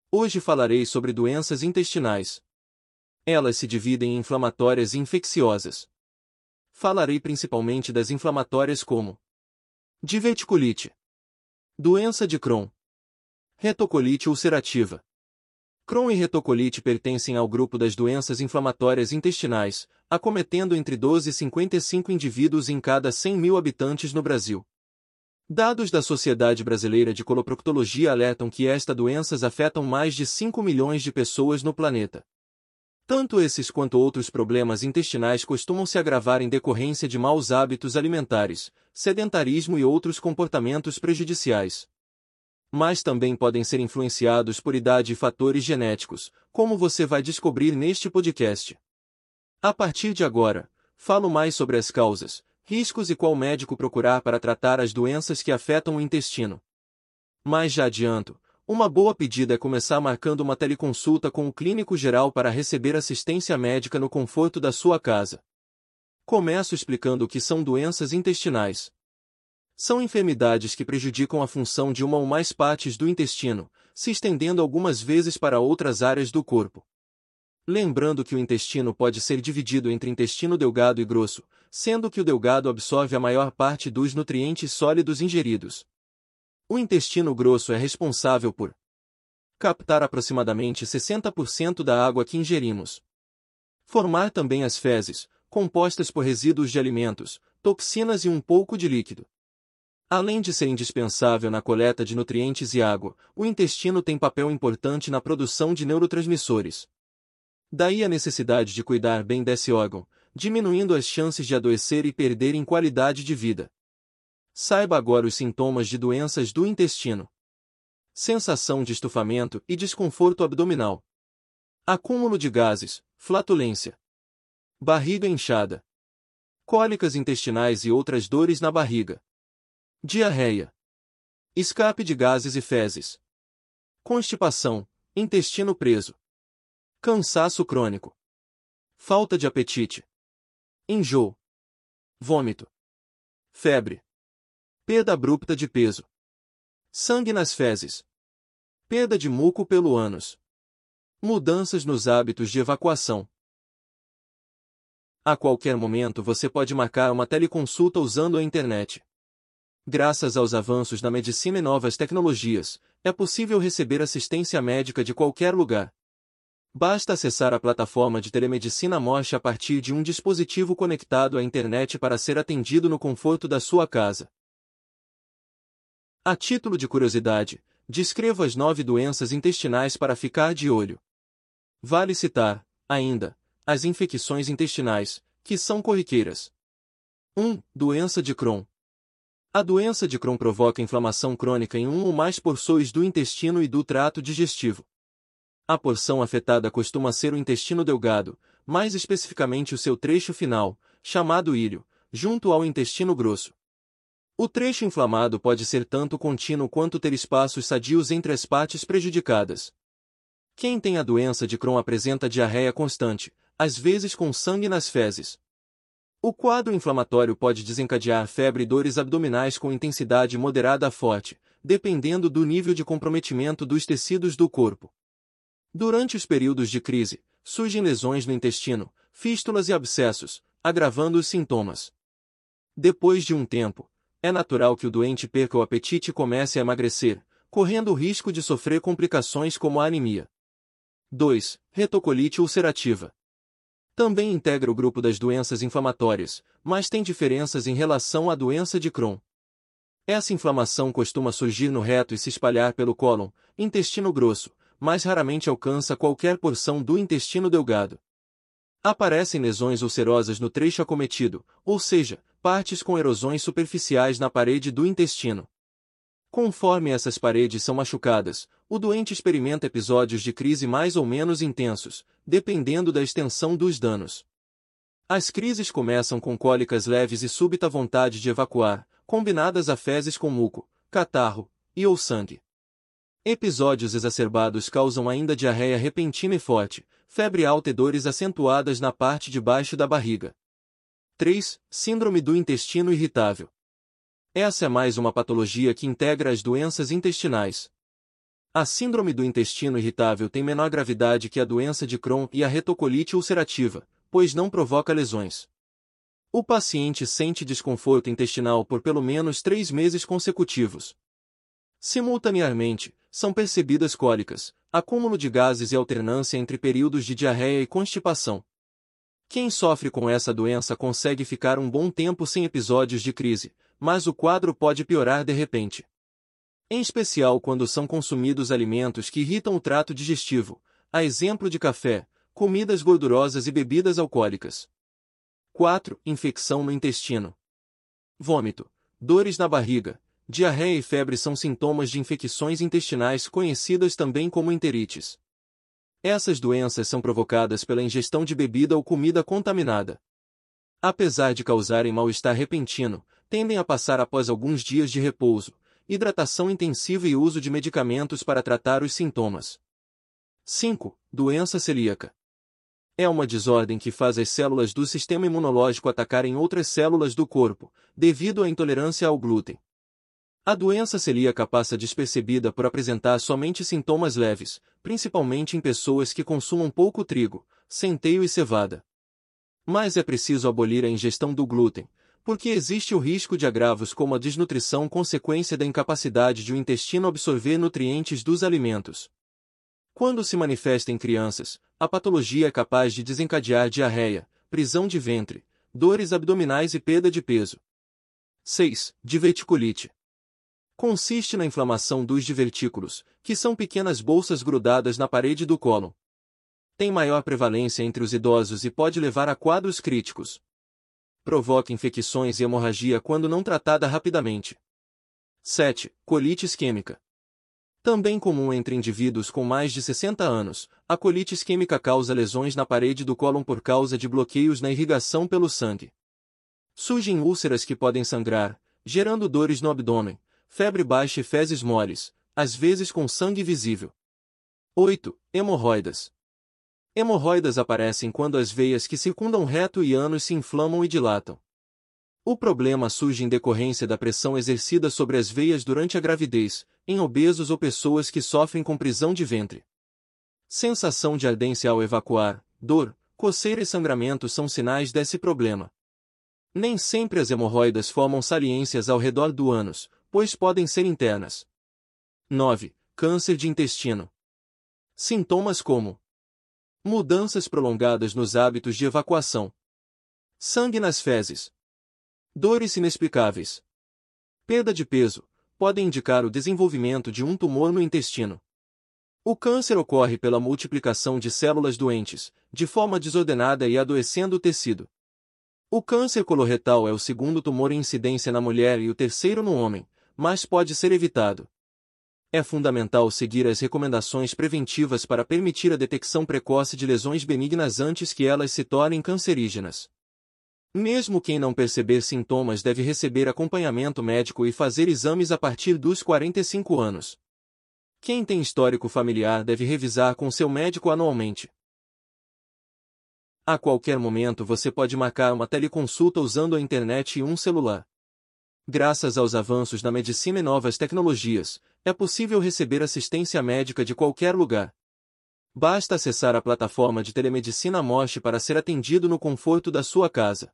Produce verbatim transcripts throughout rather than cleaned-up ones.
Hoje falarei sobre doenças intestinais. Elas se dividem em inflamatórias e infecciosas. Falarei principalmente das inflamatórias como diverticulite, doença de Crohn, retocolite ulcerativa. Crohn e retocolite pertencem ao grupo das doenças inflamatórias intestinais, acometendo entre doze e cinquenta e cinco indivíduos em cada cem mil habitantes no Brasil. Dados da Sociedade Brasileira de Coloproctologia alertam que estas doenças afetam mais de cinco milhões de pessoas no planeta. Tanto esses quanto outros problemas intestinais costumam se agravar em decorrência de maus hábitos alimentares, sedentarismo e outros comportamentos prejudiciais. Mas também podem ser influenciados por idade e fatores genéticos, como você vai descobrir neste podcast. A partir de agora, falo mais sobre as causas, riscos e qual médico procurar para tratar as doenças que afetam o intestino. Mas já adianto, uma boa pedida é começar marcando uma teleconsulta com o clínico geral para receber assistência médica no conforto da sua casa. Começo explicando o que são doenças intestinais. São enfermidades que prejudicam a função de uma ou mais partes do intestino, se estendendo algumas vezes para outras áreas do corpo. Lembrando que o intestino pode ser dividido entre intestino delgado e grosso, sendo que o delgado absorve a maior parte dos nutrientes sólidos ingeridos. O intestino grosso é responsável por captar aproximadamente sessenta por cento da água que ingerimos. Formar também as fezes, compostas por resíduos de alimentos, toxinas e um pouco de líquido. Além de ser indispensável na coleta de nutrientes e água, o intestino tem papel importante na produção de neurotransmissores. Daí a necessidade de cuidar bem desse órgão, diminuindo as chances de adoecer e perder em qualidade de vida. Saiba agora os sintomas de doenças do intestino. Sensação de estufamento e desconforto abdominal. Acúmulo de gases, flatulência. Barriga inchada. Cólicas intestinais e outras dores na barriga. Diarreia. Escape de gases e fezes. Constipação, intestino preso. Cansaço crônico. Falta de apetite. Enjoo. Vômito. Febre. Perda abrupta de peso. Sangue nas fezes. Perda de muco pelo ânus. Mudanças nos hábitos de evacuação. A qualquer momento você pode marcar uma teleconsulta usando a internet. Graças aos avanços na medicina e novas tecnologias, é possível receber assistência médica de qualquer lugar. Basta acessar a plataforma de telemedicina Mosh a partir de um dispositivo conectado à internet para ser atendido no conforto da sua casa. A título de curiosidade, descrevo as nove doenças intestinais para ficar de olho. Vale citar, ainda, as infecções intestinais, que são corriqueiras. um. Doença de Crohn. A doença de Crohn provoca inflamação crônica em um ou mais porções do intestino e do trato digestivo. A porção afetada costuma ser o intestino delgado, mais especificamente o seu trecho final, chamado íleo, junto ao intestino grosso. O trecho inflamado pode ser tanto contínuo quanto ter espaços sadios entre as partes prejudicadas. Quem tem a doença de Crohn apresenta diarreia constante, às vezes com sangue nas fezes. O quadro inflamatório pode desencadear febre e dores abdominais com intensidade moderada a forte, dependendo do nível de comprometimento dos tecidos do corpo. Durante os períodos de crise, surgem lesões no intestino, fístulas e abscessos, agravando os sintomas. Depois de um tempo, é natural que o doente perca o apetite e comece a emagrecer, correndo o risco de sofrer complicações como a anemia. dois. Retocolite ulcerativa. Também integra o grupo das doenças inflamatórias, mas tem diferenças em relação à doença de Crohn. Essa inflamação costuma surgir no reto e se espalhar pelo cólon, intestino grosso, mas raramente alcança qualquer porção do intestino delgado. Aparecem lesões ulcerosas no trecho acometido, ou seja, partes com erosões superficiais na parede do intestino. Conforme essas paredes são machucadas, o doente experimenta episódios de crise mais ou menos intensos, dependendo da extensão dos danos. As crises começam com cólicas leves e súbita vontade de evacuar, combinadas a fezes com muco, catarro e ou sangue. Episódios exacerbados causam ainda diarreia repentina e forte, febre alta e dores acentuadas na parte de baixo da barriga. três. Síndrome do intestino irritável. Essa é mais uma patologia que integra as doenças intestinais. A síndrome do intestino irritável tem menor gravidade que a doença de Crohn e a retocolite ulcerativa, pois não provoca lesões. O paciente sente desconforto intestinal por pelo menos três meses consecutivos. Simultaneamente, são percebidas cólicas, acúmulo de gases e alternância entre períodos de diarreia e constipação. Quem sofre com essa doença consegue ficar um bom tempo sem episódios de crise, mas o quadro pode piorar de repente. Em especial quando são consumidos alimentos que irritam o trato digestivo, a exemplo de café, comidas gordurosas e bebidas alcoólicas. quatro. Infecção no intestino. Vômito, dores na barriga, diarreia e febre são sintomas de infecções intestinais conhecidas também como enterites. Essas doenças são provocadas pela ingestão de bebida ou comida contaminada. Apesar de causarem mal-estar repentino, tendem a passar após alguns dias de repouso, hidratação intensiva e uso de medicamentos para tratar os sintomas. cinco. Doença celíaca. É uma desordem que faz as células do sistema imunológico atacarem outras células do corpo, devido à intolerância ao glúten. A doença celíaca passa despercebida por apresentar somente sintomas leves, principalmente em pessoas que consumam pouco trigo, centeio e cevada. Mas é preciso abolir a ingestão do glúten, porque existe o risco de agravos como a desnutrição consequência da incapacidade de o intestino absorver nutrientes dos alimentos. Quando se manifesta em crianças, a patologia é capaz de desencadear diarreia, prisão de ventre, dores abdominais e perda de peso. seis. Diverticulite. Consiste na inflamação dos divertículos, que são pequenas bolsas grudadas na parede do cólon. Tem maior prevalência entre os idosos e pode levar a quadros críticos. Provoca infecções e hemorragia quando não tratada rapidamente. sete. Colite isquêmica. Também comum entre indivíduos com mais de sessenta anos, a colite isquêmica causa lesões na parede do cólon por causa de bloqueios na irrigação pelo sangue. Surgem úlceras que podem sangrar, gerando dores no abdômen, febre baixa e fezes moles, às vezes com sangue visível. oito. Hemorroidas. Hemorroidas aparecem quando as veias que circundam reto e ânus se inflamam e dilatam. O problema surge em decorrência da pressão exercida sobre as veias durante a gravidez, em obesos ou pessoas que sofrem com prisão de ventre. Sensação de ardência ao evacuar, dor, coceira e sangramento são sinais desse problema. Nem sempre as hemorroidas formam saliências ao redor do ânus, pois podem ser internas. nove. Câncer de intestino. Sintomas como mudanças prolongadas nos hábitos de evacuação, sangue nas fezes, dores inexplicáveis, perda de peso, podem indicar o desenvolvimento de um tumor no intestino. O câncer ocorre pela multiplicação de células doentes, de forma desordenada e adoecendo o tecido. O câncer coloretal é o segundo tumor em incidência na mulher e o terceiro no homem, mas pode ser evitado. É fundamental seguir as recomendações preventivas para permitir a detecção precoce de lesões benignas antes que elas se tornem cancerígenas. Mesmo quem não perceber sintomas deve receber acompanhamento médico e fazer exames a partir dos quarenta e cinco anos. Quem tem histórico familiar deve revisar com seu médico anualmente. A qualquer momento você pode marcar uma teleconsulta usando a internet e um celular. Graças aos avanços na medicina e novas tecnologias, é possível receber assistência médica de qualquer lugar. Basta acessar a plataforma de telemedicina Moche para ser atendido no conforto da sua casa.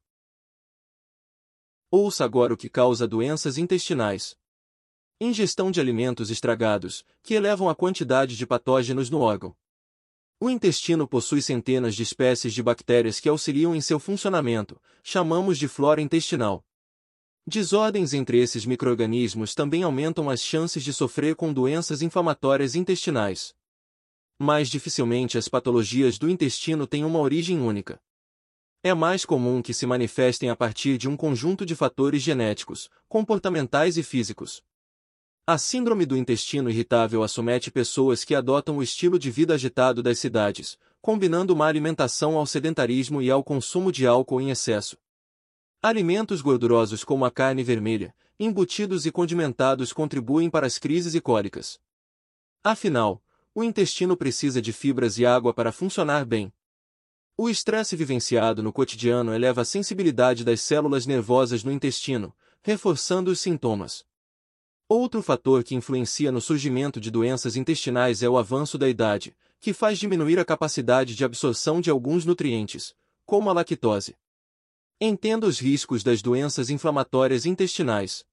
Ouça agora o que causa doenças intestinais. Ingestão de alimentos estragados, que elevam a quantidade de patógenos no órgão. O intestino possui centenas de espécies de bactérias que auxiliam em seu funcionamento, chamamos de flora intestinal. Desordens entre esses micro-organismos também aumentam as chances de sofrer com doenças inflamatórias intestinais. Mas dificilmente as patologias do intestino têm uma origem única. É mais comum que se manifestem a partir de um conjunto de fatores genéticos, comportamentais e físicos. A síndrome do intestino irritável acomete pessoas que adotam o estilo de vida agitado das cidades, combinando má alimentação ao sedentarismo e ao consumo de álcool em excesso. Alimentos gordurosos como a carne vermelha, embutidos e condimentados contribuem para as crises e cólicas. Afinal, o intestino precisa de fibras e água para funcionar bem. O estresse vivenciado no cotidiano eleva a sensibilidade das células nervosas no intestino, reforçando os sintomas. Outro fator que influencia no surgimento de doenças intestinais é o avanço da idade, que faz diminuir a capacidade de absorção de alguns nutrientes, como a lactose. Entenda os riscos das doenças inflamatórias intestinais.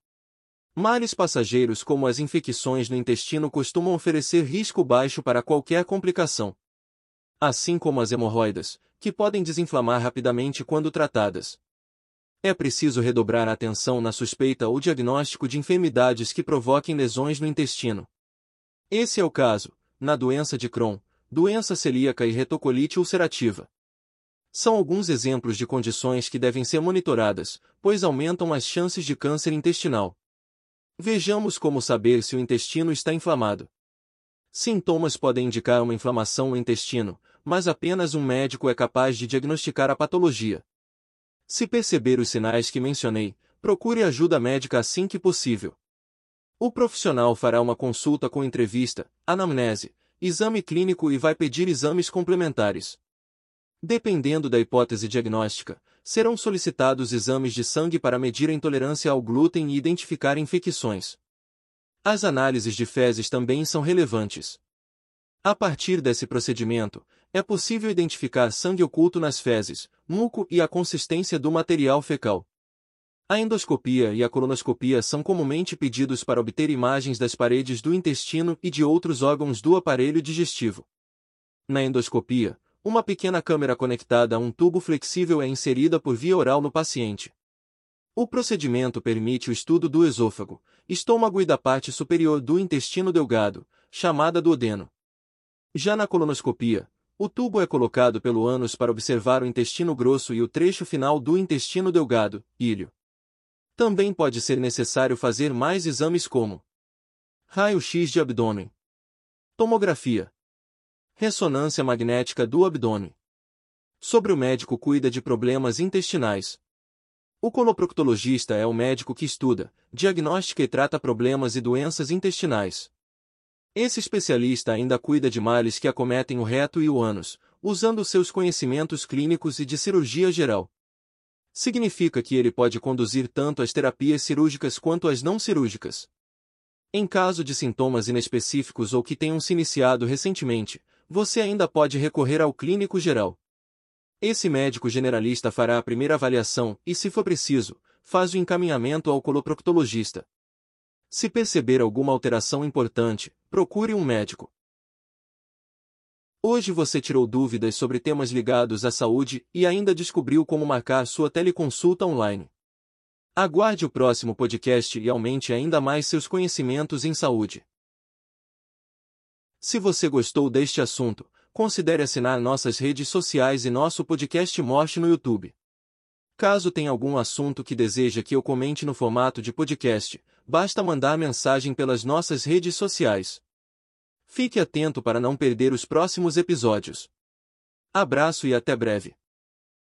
Males passageiros como as infecções no intestino costumam oferecer risco baixo para qualquer complicação. Assim como as hemorroidas, que podem desinflamar rapidamente quando tratadas. É preciso redobrar a atenção na suspeita ou diagnóstico de enfermidades que provoquem lesões no intestino. Esse é o caso, na doença de Crohn, doença celíaca e retocolite ulcerativa. São alguns exemplos de condições que devem ser monitoradas, pois aumentam as chances de câncer intestinal. Vejamos como saber se o intestino está inflamado. Sintomas podem indicar uma inflamação no intestino, mas apenas um médico é capaz de diagnosticar a patologia. Se perceber os sinais que mencionei, procure ajuda médica assim que possível. O profissional fará uma consulta com entrevista, anamnese, exame clínico e vai pedir exames complementares. Dependendo da hipótese diagnóstica, serão solicitados exames de sangue para medir a intolerância ao glúten e identificar infecções. As análises de fezes também são relevantes. A partir desse procedimento, é possível identificar sangue oculto nas fezes, muco e a consistência do material fecal. A endoscopia e a colonoscopia são comumente pedidos para obter imagens das paredes do intestino e de outros órgãos do aparelho digestivo. Na endoscopia, uma pequena câmera conectada a um tubo flexível é inserida por via oral no paciente. O procedimento permite o estudo do esôfago, estômago e da parte superior do intestino delgado, chamada duodeno. Já na colonoscopia, o tubo é colocado pelo ânus para observar o intestino grosso e o trecho final do intestino delgado, íleo. Também pode ser necessário fazer mais exames como raio-x de abdômen, tomografia, ressonância magnética do abdômen. Sobre o médico cuida de problemas intestinais. O coloproctologista é o médico que estuda, diagnostica e trata problemas e doenças intestinais. Esse especialista ainda cuida de males que acometem o reto e o ânus, usando seus conhecimentos clínicos e de cirurgia geral. Significa que ele pode conduzir tanto as terapias cirúrgicas quanto as não cirúrgicas. Em caso de sintomas inespecíficos ou que tenham se iniciado recentemente, você ainda pode recorrer ao clínico geral. Esse médico generalista fará a primeira avaliação e, se for preciso, faz o encaminhamento ao coloproctologista. Se perceber alguma alteração importante, procure um médico. Hoje você tirou dúvidas sobre temas ligados à saúde e ainda descobriu como marcar sua teleconsulta online. Aguarde o próximo podcast e aumente ainda mais seus conhecimentos em saúde. Se você gostou deste assunto, considere assinar nossas redes sociais e nosso podcast Morte no YouTube. Caso tenha algum assunto que deseja que eu comente no formato de podcast, basta mandar mensagem pelas nossas redes sociais. Fique atento para não perder os próximos episódios. Abraço e até breve.